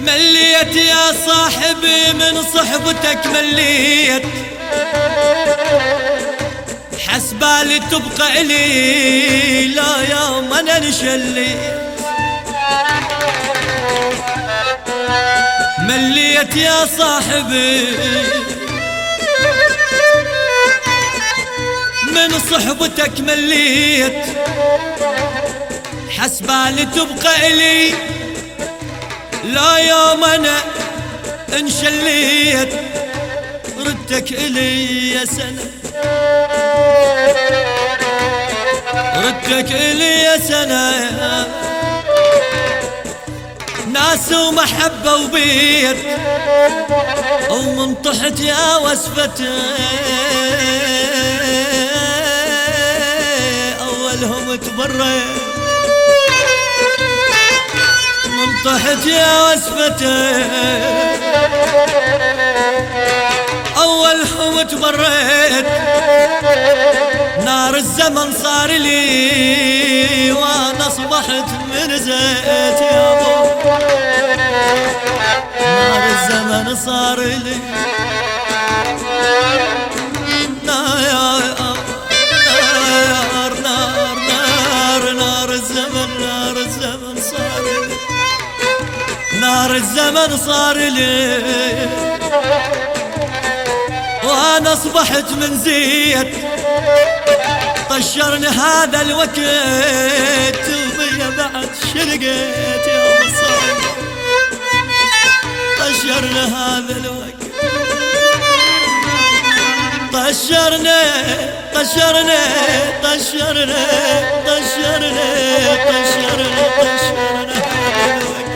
مليت يا صاحبي من صحبتك مليت، حسبالي تبقى إلي لا يوم أنا انشليت. مليت يا صاحبي من صحبتك مليت، حسبالي تبقى إلي لا يوم أنا انشليت. ردتك إلي يا سنة، ردتك إلي يا سنة، ناس ومحبة وبيت، ومن طحت يا وسفتي أولهم تبريت. من طحت يا وسفتي أولهم تبريت. نار الزمن صار لي وانا اصبحت من زيت يا ابو. نار الزمن صار لي نار نار نار نار نار الزمن، نار الزمن صار لي، نار الزمن صار لي وانا اصبحت من زيت. طشرني هذا الوقت وبيا بعد شرقت يا مصاب. طشرني هذا الوقت، طشرني طشرني طشرني طشرني طشرني طشرني هذا الوقت.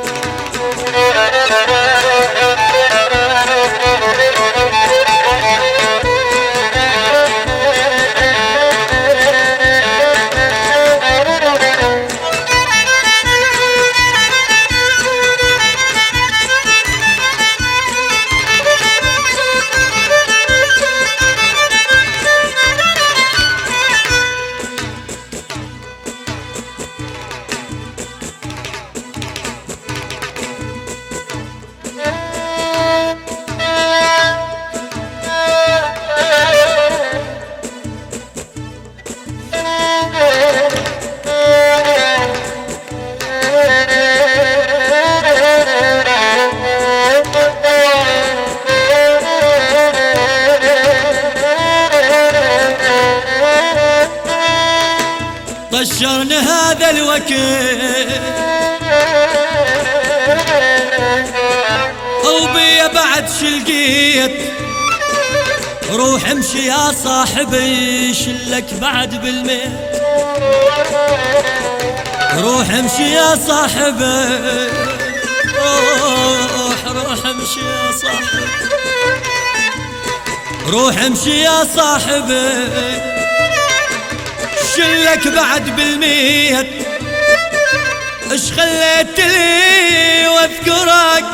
طشرني هذا الوقت وبيا بعد شلقيت. روح امشي يا صاحبي شلك بعد بالميت. روح امشي يا صاحبي، روح امشي يا صاحبي، روح امشي يا صاحبي شلك بعد بالميت. اش خليت لي واذكرك،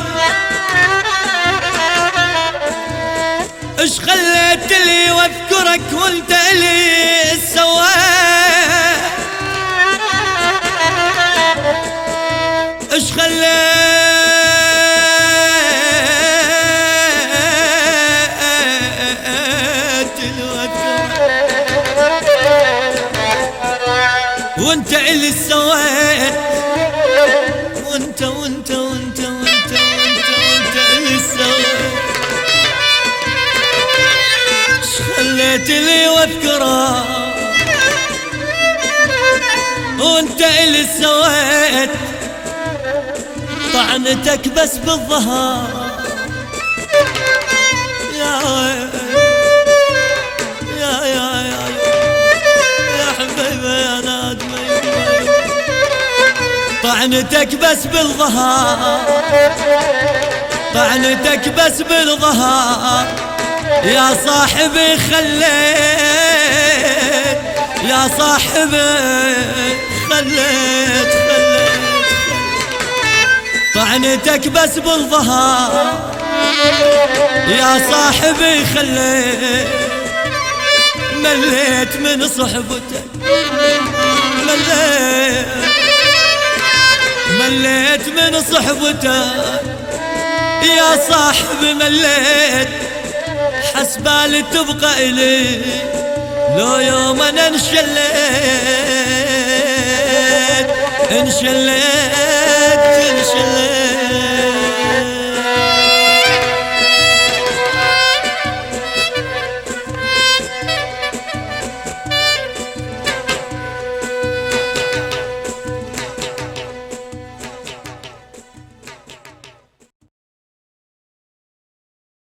اش خليت لي واذكرك وانت لي السواد. اش خليت لي واذكرك وانت اللي سويت. وانت وانت وانت وانت وانت وانت اللي سويت. اش خليت لي واذكره وانت اللي سويت. طعنتك بس بالظهر يا يا يا يا يا حبيبي يا نادمي. طعنتك بس بالظهر، طعنتك بس بالظهر يا صاحبي. خليت يا صاحبي خليت طعنتك بس بالظهر يا صاحبي. خليت مليت من صحبتك، مليت من صحبته يا صاحب مليت، حسبالي تبقى إلي لو يوم أنا انشليت انشليت انشليت.